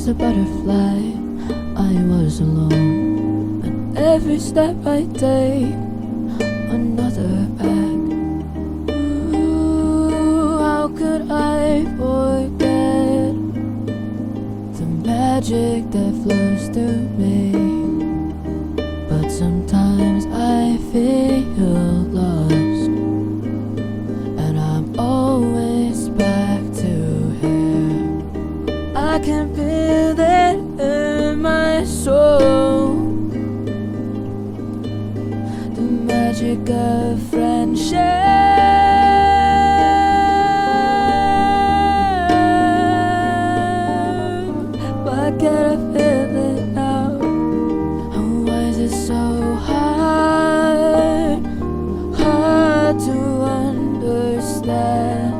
just a butterfly. I was alone, and every step I take, another back. Ooh, how could I forget the magic that flows through me? But sometimes I feel lost, and I'm always back to here. I can feel it in my soul, the magic of friendship. Why can't I feel it now? And why is it so hard to understand?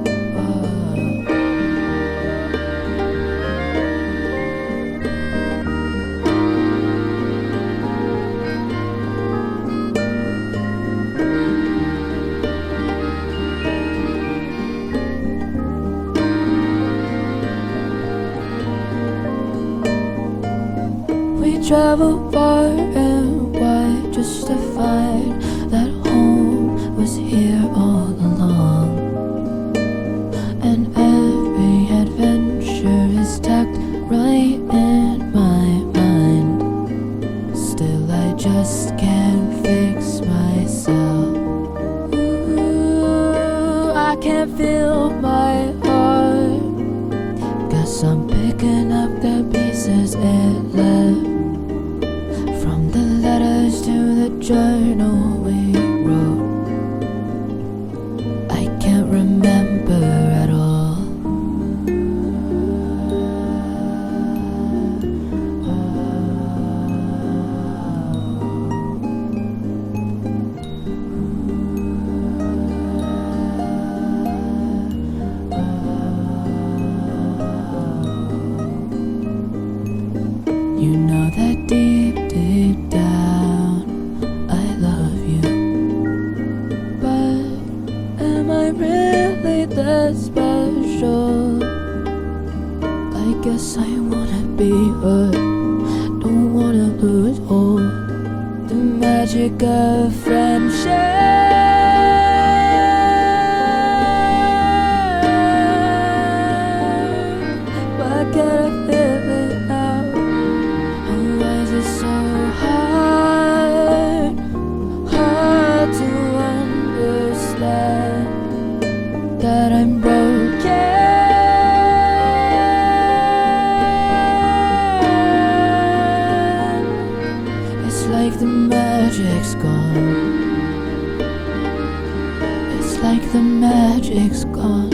We travel far and wide just to find that home was here all along. And every adventure is tucked right in my mind. Still I just can't fix myself. Ooh, I can't feel my heart. Guess I'm picking up the pieces it left, from the letters to the journal we wrote. I can't remember at all. You know that deep, deep down I love you, but am I really that special? I guess I wanna be but don't wanna lose all the magic of friendship. Why can't I feel it now? So hard to understand that I'm broken. It's like the magic's gone. It's like the magic's gone.